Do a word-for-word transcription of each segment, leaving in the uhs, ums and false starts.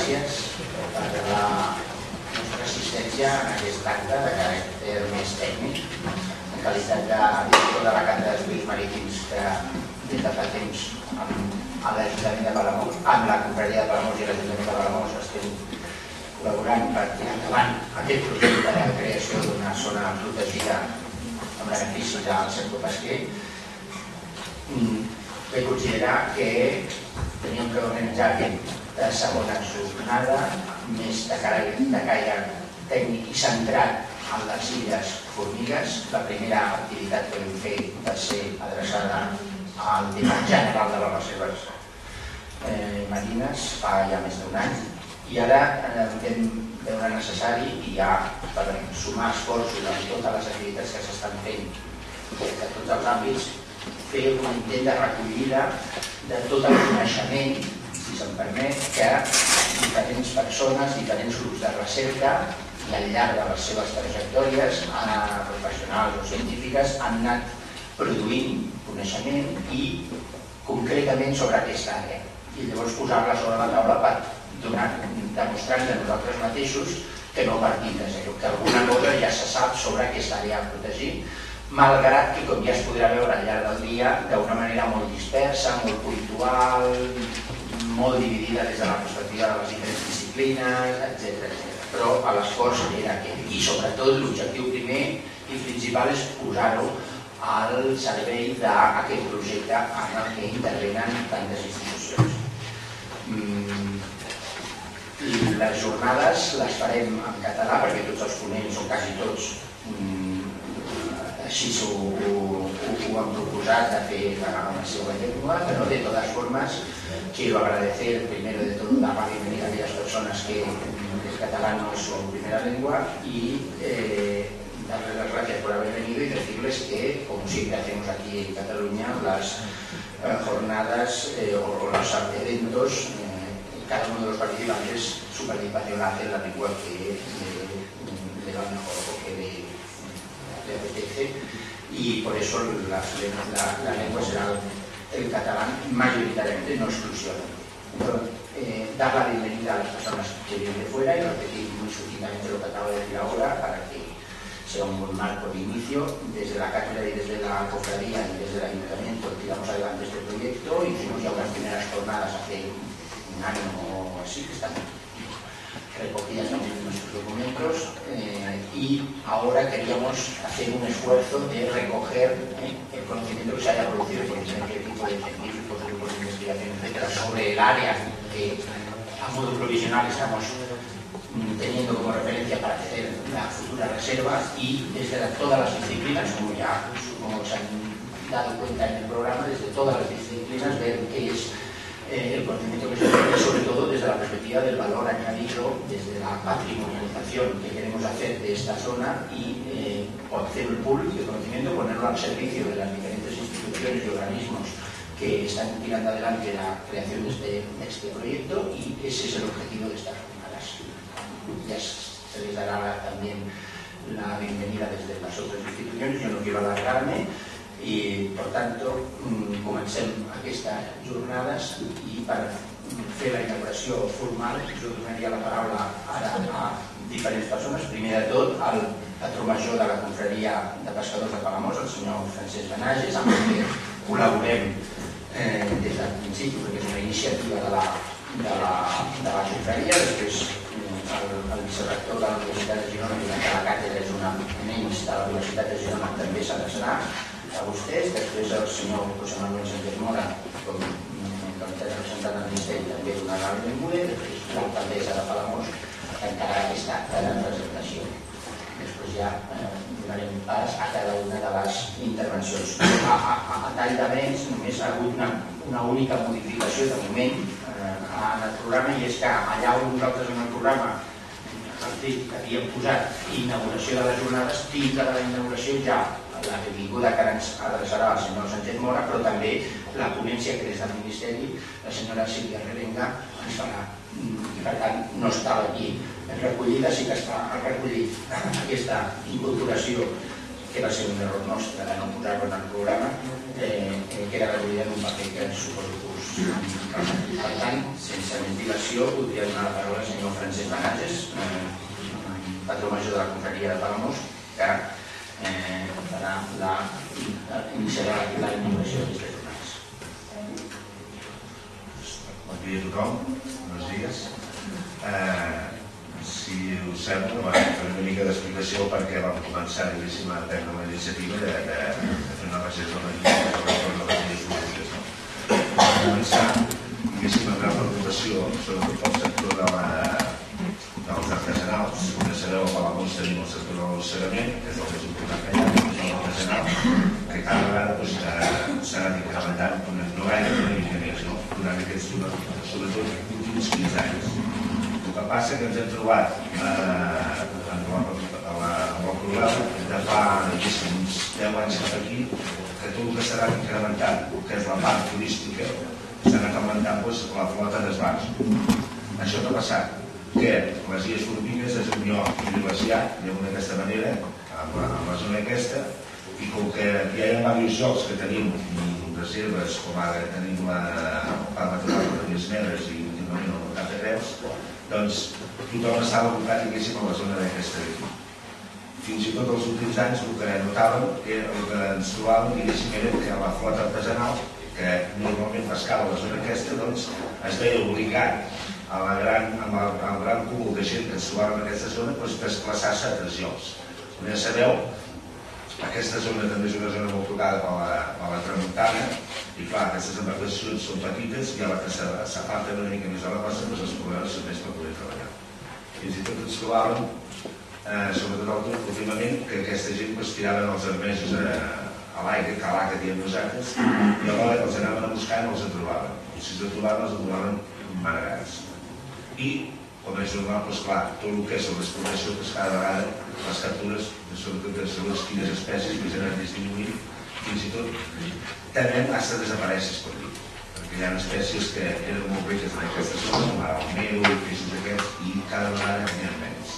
gràcies per la nostra assistència en aquest acte de caràcter més tècnic, en qualitat de director de la Càtedra d'Estudis Marítims que des de fa temps amb l'Ajuntament de Palamós, amb la Confraria de Palamós i l'Ajuntament de Palamós estem col·laborant per tirar endavant aquest projecte de creació d'una zona protegida en benefici del sector pesquer. Vaig considerar que teníem que organitzar aquesta segona jornada més de caire tècnic i centrat en les illes Formigues. La primera activitat que vam fer va ser adreçada al tema general de les reserves marines fa ja més d'un any i ara vam veure necessari i ja per sumar esforços en totes les activitats que s'estan fent de tots els àmbits fer un intent de recollida de tot el coneixement, si se'm permet, que diferents persones, diferents grups de recerca i al llarg de les seves trajectòries professionals o científiques han anat produint coneixement i concretament sobre aquesta àrea. I llavors posar-la sobre la taula per demostrar-nos a nosaltres mateixos que no partim de zero, que alguna cosa ja se sap sobre aquesta àrea a protegir, malgrat que, com ja es podrà veure al llarg del dia, d'una manera molt dispersa, molt puntual, molt dividida des de la perspectiva de les diferents disciplines, etcètera. Però l'esforç era aquest. I sobretot l'objectiu primer i principal és posar-ho al servei d'aquest projecte en el que intervenen tantes institucions. Les jornades les farem en català perquè tots els ponents, o quasi tots, així ho han proposat de fer en la seva llengua, pero de todas formas quiero agradecer primero de todo dar la bienvenida a aquellas personas que el catalán no es su primera lengua y eh, darles las gracias por haber venido y decirles que, como siempre hacemos aquí en Cataluña, las eh, jornadas eh, o los eventos, eh, cada uno de los participantes, su participación la hace en la lengua que le, le va mejor o que le le apetece y por eso la, la, la lengua será el catalán mayoritariamente, no exclusivamente. Pero, eh, dar la bienvenida a las personas que vienen de fuera y repetir muy sucintamente lo que acabo de decir ahora para que sea un buen marco de inicio. Desde la cátedra y desde la cofradía y desde el ayuntamiento tiramos adelante este proyecto. Hicimos ya unas primeras jornadas hace un año o así, que están recogidas también en nuestros documentos eh, y ahora queríamos hacer un esfuerzo de recoger eh, el conocimiento que se haya producido por diferentes tipos de científicos, grupos de investigación, etcétera, sobre el área que a modo provisional estamos mm, teniendo como referencia para hacer la futura reserva y desde la, todas las disciplinas, como ya supongo que se han dado cuenta en el programa, desde todas las disciplinas ver qué es Eh, el conocimiento que se tiene, sobre todo desde la perspectiva del valor añadido, desde la patrimonialización que queremos hacer de esta zona y eh, hacer el pool de conocimiento, ponerlo al servicio de las diferentes instituciones y organismos que están tirando adelante la creación de este, de este proyecto y ese es el objetivo de estas jornadas. Ya se les dará también la bienvenida desde las otras instituciones, yo no quiero alargarme. I, per tant, comencem aquestes jornades i per fer la inauguració formal jo donaria la paraula ara a diferents persones. Primer de tot, al patró major de la Confraria de Pescadors de Palamós, el senyor Francesc Benages, amb el que col·laborem eh, des del principi, perquè és una iniciativa de la, de la, de la Confraria. Després, el, el vicerector de la Universitat de Girona, que la càtedra és una menys de la Universitat de Girona, també s'adreçarà a vostès. Després el senyor José Manuel Sánchez Mora, com a representant del Ministeri, també donarà la benvinguda. Després l'alcaldessa de Palamós encara aquesta acta de presentació. Després ja eh, donarem pas a cada una de les intervencions. A, a, a tall de béns només ha hagut una, una única modificació de moment eh, en el programa i és que allà on nosaltres en el programa que havíem posat inauguració de les jornades, dintre de la inauguració ja la benvinguda que ens adreçarà el senyor Sánchez Mora, però també la ponència que des del Ministeri la senyora Sílvia Revenga ens farà. I per tant no estava aquí recollida, sí que està recollit aquesta incorporació que va ser un error nostre de no posar-lo en el programa, queda recollida en un paper que suposo que us... Per tant, sense més dilació, voldria donar la paraula al senyor Francesc Benages, patró major de la confraria de Palamós, que iniciarà la inauguració d'aquestes jornades. Bon dia a tothom, bons dies. Si us sembla, faré una mica d'explicació perquè vam començar a prendre la iniciativa de fer una recerca de les lleis polítiques. Vam començar amb una preocupació sobre tot el sector dels artesanals. Com ja sabeu, a Palamós tenim el sector del mossegament, que és el més important que hi ha, que és l'artesanal, que cada vegada s'ha anat incrementant, no gaire, però una mica més, durant aquests, sobretot, últims quinze anys. El que passa que ens hem trobat amb el problema de fa uns deu anys cap aquí, que tot el que s'ha anat incrementant, que és la part turística, s'ha anat augmentant la flota d'esbarts. Això que ha passat? Que les Illes Formigues és un lloc privilegiat, diguem d'aquesta manera, amb la zona aquesta, i com que ja hi ha diversos llocs que tenim reserves, com ara tenim la part natural de les Medes i últimament el Mercat de Creus, doncs tothom estava abocat diguéssim a la zona d'aquesta d'aquí. Fins i tot els últims anys el que notàvem, el que ens trobàvem diguéssim era que la flota artesanal, que normalment pescava a la zona aquesta, doncs es veia obligat amb el gran cúmul de gent que ens trobava en aquesta zona, desplaçar-se a altres llocs. Com ja sabeu, aquesta zona també és una zona molt tocada per la tramuntana i clar, aquestes embarcacions són petites i a la que s'aparten una mica més a la costa doncs els problemes són més per poder treballar. Fins i tot ens trobàvem, sobretot últimament, que aquesta gent tiraven els armesos a l'aire, calar que diem nosaltres, i alhora els anaven a buscar i no els en trobaven. I si els en trobaven, els en trobaven manegats. I, com és normal, doncs clar, tot el que és l'explotació, doncs cada vegada les captures, sobretot de segons quines espècies, que s'han disminuït, fins i tot tenen hasta desaparèixer per dir. Perquè hi ha espècies que eren molt riques en aquestes zones, com ara el meu, peixos aquests, i cada vegada n'hi ha menys.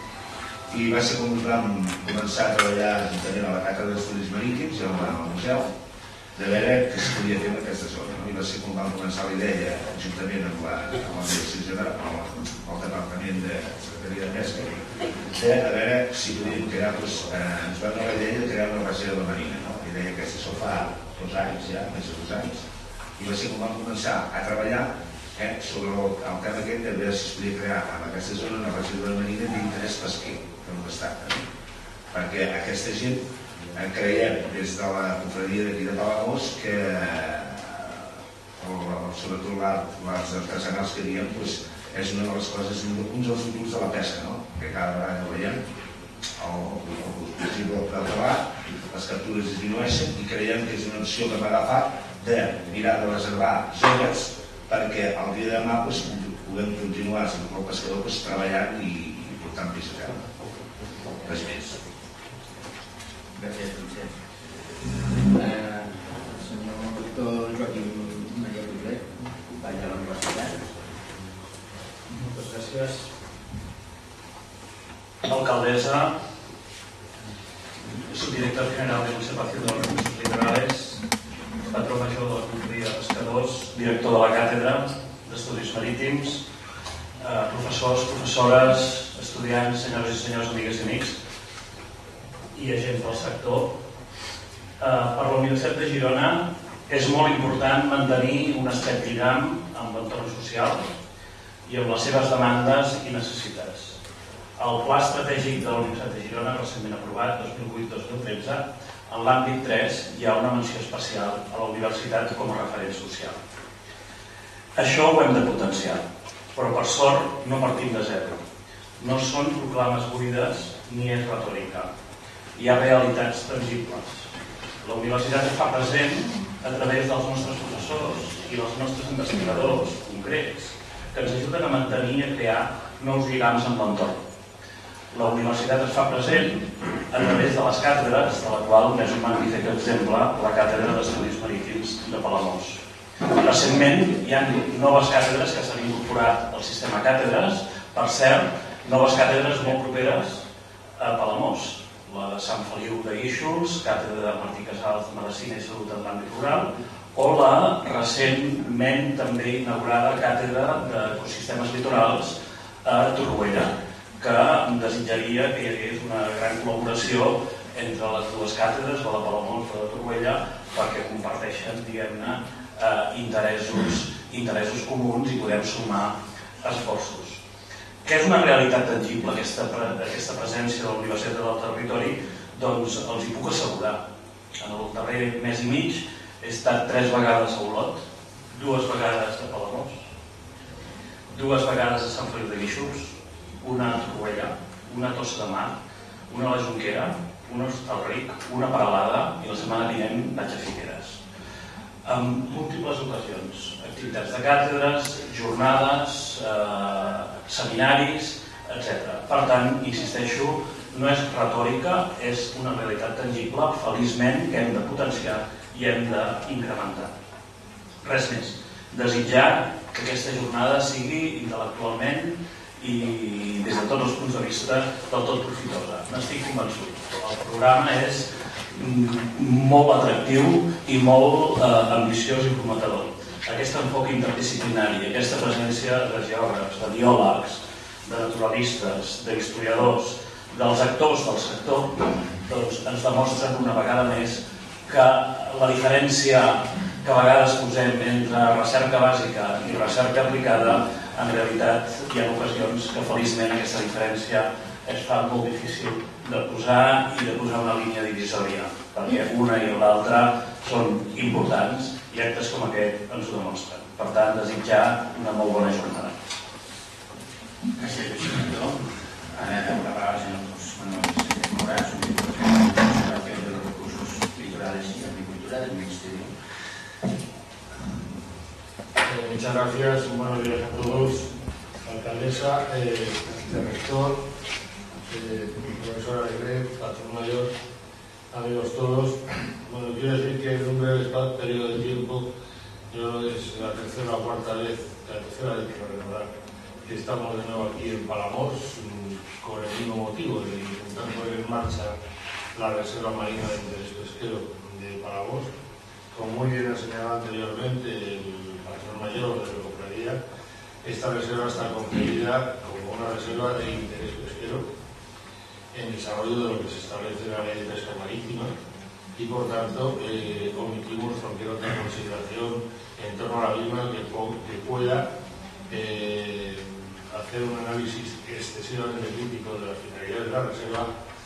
I va ser com vam començar a treballar juntament a la Càtedra d'Estudis Marítims i al museu, de veure què es podia fer en aquesta zona. I va ser com vam començar la idea, juntament amb la Direcció General, el Departament de Secretaria de Pesca, de veure si podíem crear, ens va donar la idea de crear una reserva marina. La idea aquesta això fa dos anys ja, més de dos anys, i va ser com vam començar a treballar sobre el tema aquest de veure si es podia crear en aquesta zona una reserva marina d'interès pesquer, que no està. Perquè aquesta gent creiem des de la confraria d'aquí de Palamós que sobretot les artesanals que diem és una de les coses, un dels futurs de la pesca, que cada vegada veiem el possible del tabac, les captures disminueixen i creiem que és una opció que hem agafat de mirar de reservar zones perquè el dia de demà puguem continuar amb el pescador treballant i portant peix a terra. Res més. Gràcies, Francesc. El senyor doctor Joaquim Maria Ribler, company de la universitat. Moltes gràcies. Alcaldesa, subdirector general de Conservació de los Recursos Litorales, patró major de la confraria de pescadors, director de la Càtedra d'Estudis Marítims, professors, professores, estudiants, senyores i senyors, amigues i amics, i agents del sector. Per la Universitat de Girona és molt important mantenir un estret lligam amb l'entorn social i amb les seves demandes i necessitats. El Pla Estratègic de la Universitat de Girona, recentment aprovat, dos mil vuit dos mil tretze, en l'àmbit tres hi ha una menció especial a la universitat com a referent social. Això ho hem de potenciar, però per sort no partim de zero. No són proclames buides ni és retòrica. Hi ha realitats tangibles. La universitat es fa present a través dels nostres professors i dels nostres investigadors concrets que ens ajuden a mantenir i a crear nous lligams amb l'entorn. La universitat es fa present a través de les càtedres, de la qual n'és un magnífic exemple la Càtedra d'Estudis Marítims de Palamós. Recentment hi ha noves càtedres que s'han incorporat al sistema càtedres, per cert, noves càtedres molt properes a Palamós. la de Sant Feliu de Guíxols, càtedra de Martí Casals de Medicina i Salut en l'àmbit rural, o la recentment també inaugurada càtedra d'Ecosistemes Litorals a Torroella, que desitjaria que hi hagués una gran col·laboració entre les dues càtedres, la de Palamós i la de Torroella, perquè comparteixen, diguem-ne, interessos, interessos comuns i podem sumar esforços. Què és una realitat tangible, aquesta, aquesta presència de la Universitat del Territori? Doncs els hi puc assegurar. En el darrer mes i mig he estat tres vegades a Olot, dues vegades a Palamós, dues vegades a Sant Feliu de Guíxols, una a Torroella, una a Tossa de Mar, una a la Jonquera, una a Hostalric, una a Peralada i la setmana vinent vaig a Figueres. En múltiples ocasions, activitats de càtedres, jornades, eh, seminaris, etcètera. Per tant, insisteixo, no és retòrica, és una realitat tangible, feliçment, que hem de potenciar i hem d'incrementar. Res més. Desitjar que aquesta jornada sigui intel·lectualment i des de tots els punts de vista del tot profitosa. N'estic convençut. El programa és molt atractiu i molt eh, ambiciós i prometedor. Aquest enfoc interdisciplinari, aquesta presència de geògrafs, de biòlegs, de naturalistes, d'historiadors, dels actors del sector, doncs ens demostren una vegada més que la diferència que a vegades posem entre recerca bàsica i recerca aplicada, en realitat hi ha ocasions que feliçment aquesta diferència es fa molt difícil de posar i de posar una línia divisòria, perquè una i l'altra són importants i actes com aquest ens ho demostren. Per tant, desitjar una molt bona jornada. Gràcies, vicerector. Ara la paraula al senyor Manuel Morats, subdirector de Conservació de los Recursos Litorales y Agricultura del Ministerio. Eh, muchas gracias, buenos días a todos. Alcaldesa, eh, rector, eh, profesora de Gref, patrón mayor, amigos todos. Bueno, quiero decir que en un breve periodo de tiempo, yo es la tercera o cuarta vez, la tercera vez que lo recordar, que estamos de nuevo aquí en Palamós, con el mismo motivo de intentar poner en marcha la Reserva Marina de Interés Pesquero de Palamós. Como muy bien ha señalado anteriormente el patrón mayor de la cofradía, esta reserva está concebida como una reserva de interés pesquero en desarrollo de lo que se establece en la Ley de Pesca Marítima y, por tanto, eh, omitimos cualquier otra consideración en torno a la misma que, que pueda eh, hacer un análisis excesivamente crítico de las finalidades de la reserva.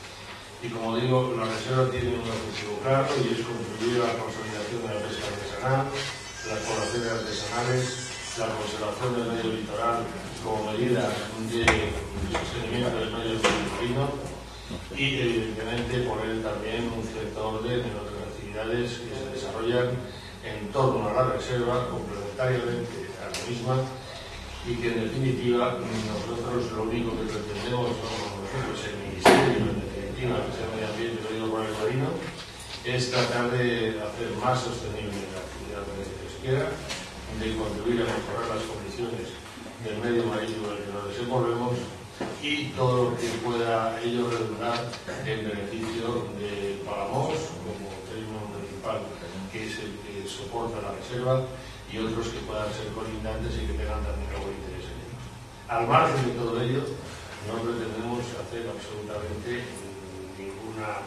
Y como digo, la reserva tiene un objetivo claro y es contribuir a la consolidación de la pesca artesanal, las poblaciones artesanales, la conservación del medio litoral como medida de sostenimiento del medio marino y, evidentemente, poner también un cierto orden en otras actividades que se desarrollan en torno a la reserva, complementariamente a la misma, y que, en definitiva, nosotros lo único que pretendemos, nosotros, el Ministerio, en definitiva, que sea Medio Ambiente y Medio Rural y Marino, es tratar de hacer más sostenible la actividad pesquera, de contribuir a mejorar las condiciones del medio marítimo en el que nos desenvolvemos y todo lo que pueda ello redundar en beneficio de Palamós como término municipal, que es el que soporta la reserva, y otros que puedan ser colindantes y que tengan también algo de interés en ellos. Al margen de todo ello, no pretendemos hacer absolutamente ninguna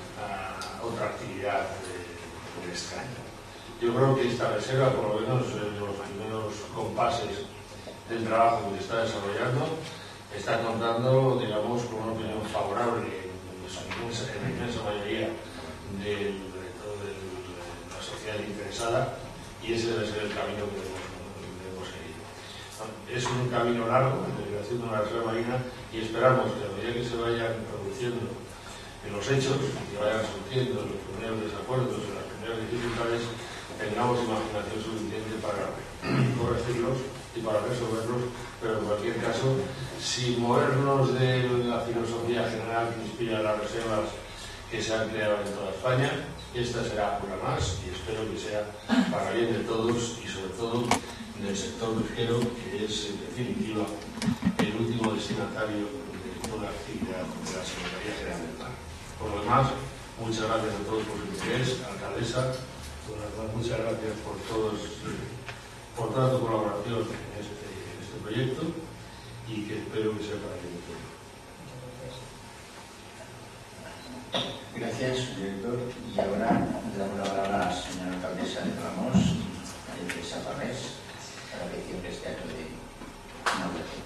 uh, otra actividad de, de extraño. Yo creo que esta reserva, por lo menos en los primeros compases del trabajo que se está desarrollando, está contando, digamos, con una opinión favorable en, en la inmensa mayoría de, de toda la sociedad interesada, y ese debe ser el camino que debemos, debemos seguir. Es un camino largo de creación de una reserva marina y esperamos que a medida que se vayan produciendo en los hechos, que vayan surgiendo los primeros desacuerdos y las primeras dificultades, tengamos imaginación suficiente para corregirlos y para resolverlos, pero en cualquier caso, sin movernos de la filosofía general que inspira las reservas que se han creado en toda España, esta será una más y espero que sea para bien de todos y sobre todo del sector pesquero, que es en definitiva el último destinatario de toda la actividad de la Secretaría General del Mar. Por lo demás, muchas gracias a todos por su interés, alcaldesa, muchas gracias por todos, por toda tu colaboración en este, en este proyecto y que espero que sea para que todo. Gracias, director. Y ahora le damos la palabra a la señora alcaldesa de Palamós, María Teresa Parrés, para que cierre este acto de inauguración.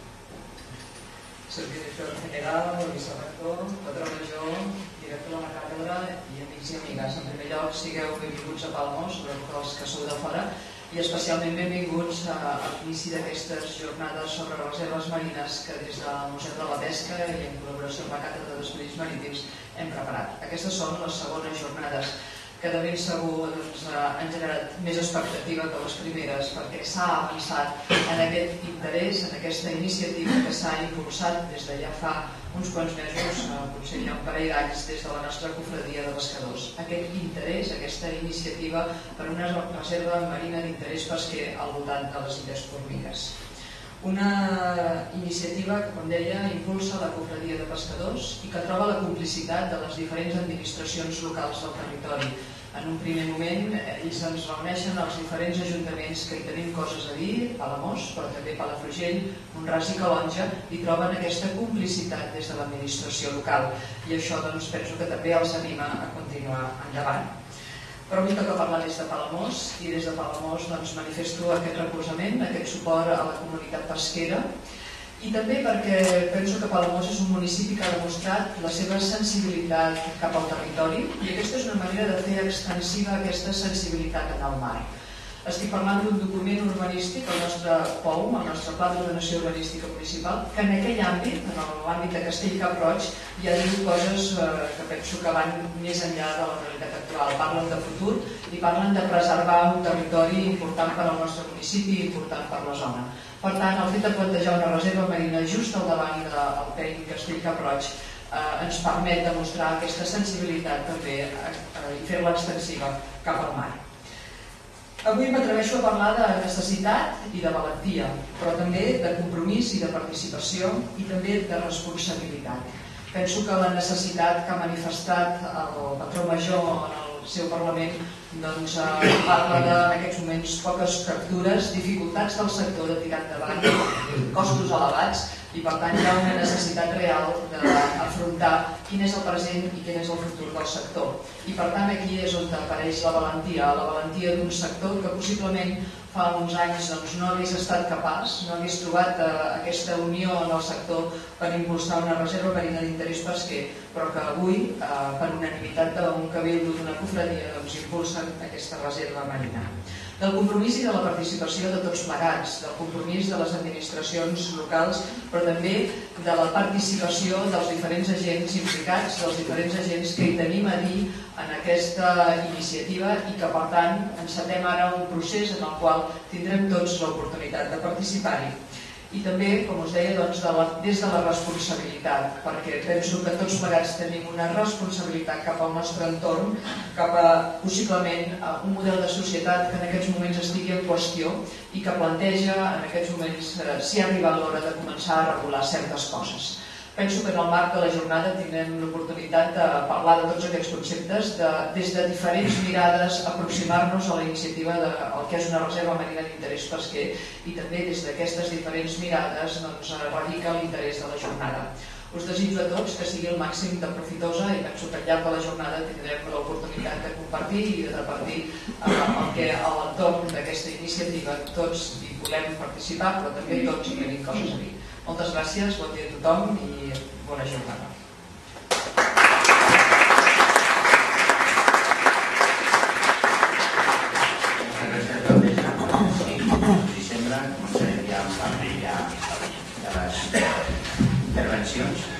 Soy director general, vicerector, patró major, director de la càtedra i amics i amigues. En primer lloc, sigueu benvinguts a Palamós, sobretot els que sou de fora, i especialment benvinguts a, a l'inici d'aquestes jornades sobre reserves marines que des del Museu de la Pesca i en col·laboració amb la Càtedra d'Estudis Marítims hem preparat. Aquestes són les segones jornades que de ben segur doncs, han generat més expectativa que les primeres perquè s'ha avançat en aquest interès, en aquesta iniciativa que s'ha impulsat des de ja fa uns quants mesos, potser ja un parell d'anys, des de la nostra confraria de pescadors. Aquest interès, aquesta iniciativa per una reserva marina d'interès pesquer al voltant de les Illes Formigues. Una iniciativa que, com deia, impulsa la confraria de pescadors i que troba la complicitat de les diferents administracions locals del territori. En un primer moment, ells ens reuneixen als diferents ajuntaments que hi tenim coses a dir, Palamós, però també Palafrugell, Mont-ras i Calonge, i troben aquesta complicitat des de l'administració local. I això doncs, penso que també els anima a continuar endavant. Però a mi toca parlar des de Palamós i des de Palamós doncs, manifesto aquest recolzament, aquest suport a la comunitat pesquera i també perquè penso que Palamós és un municipi que ha demostrat la seva sensibilitat cap al territori i aquesta és una manera de fer extensiva aquesta sensibilitat en el mar. Estic parlant d'un document urbanístic, el nostre P O U, el nostre Pla d'Ordenació Urbanística Municipal, que en aquell àmbit, en l'àmbit de Castell-Cap-roig, ja diu coses que penso que van més enllà de la realitat actual. Parlen de futur i parlen de preservar un territori important per al nostre municipi i important per la zona. Per tant, el fet de plantejar una reserva marina just al davant del P E I Castell-Cap-roig ens permet demostrar aquesta sensibilitat també i fer-la extensiva cap al mar. Avui m'atreveixo a parlar de necessitat i de valentia, però també de compromís i de participació i també de responsabilitat. Penso que la necessitat que ha manifestat el patró major en el seu Parlament doncs, parla de, en aquests moments, poques captures, dificultats del sector de tirar endavant, costos elevats, i per tant hi ha una necessitat real d'afrontar quin és el present i quin és el futur del sector. I per tant aquí és on apareix la valentia, la valentia d'un sector que possiblement fa uns anys doncs, no hagués estat capaç, no hagués trobat eh, aquesta unió en el sector per impulsar una reserva marina d'interès pesquer, però que avui, eh, per unanimitat d'un cabildo d'una confraria, doncs, impulsen aquesta reserva marina. Del compromís i de la participació de tots plegats, del compromís de les administracions locals, però també de la participació dels diferents agents implicats, dels diferents agents que hi tenim a dir en aquesta iniciativa i que, per tant, encetem ara un procés en el qual tindrem tots l'oportunitat de participar-hi. I també, com us deia, doncs, de la, des de la responsabilitat, perquè penso que tots plegats tenim una responsabilitat cap al nostre entorn, cap a, possiblement, a un model de societat que en aquests moments estigui en qüestió i que planteja, en aquests moments, eh, si ha arribat l'hora de començar a regular certes coses. Penso que en el marc de la jornada tindrem l'oportunitat de parlar de tots aquests conceptes, de, des de diferents mirades, aproximar-nos a la iniciativa del que és una reserva marina d'interès pesquer i també des d'aquestes diferents mirades doncs, radica l'interès de la jornada. Us desitjo a tots que sigui el màxim de profitosa i penso que al llarg de la jornada tindrem l'oportunitat de compartir i de repartir el que a l'entorn d'aquesta iniciativa tots hi volem participar, però també tots hi tenim coses a dir. Moltes gràcies, bon dia a tothom i bona jornada. Si sembla, començarem ja amb la primera de les intervencions.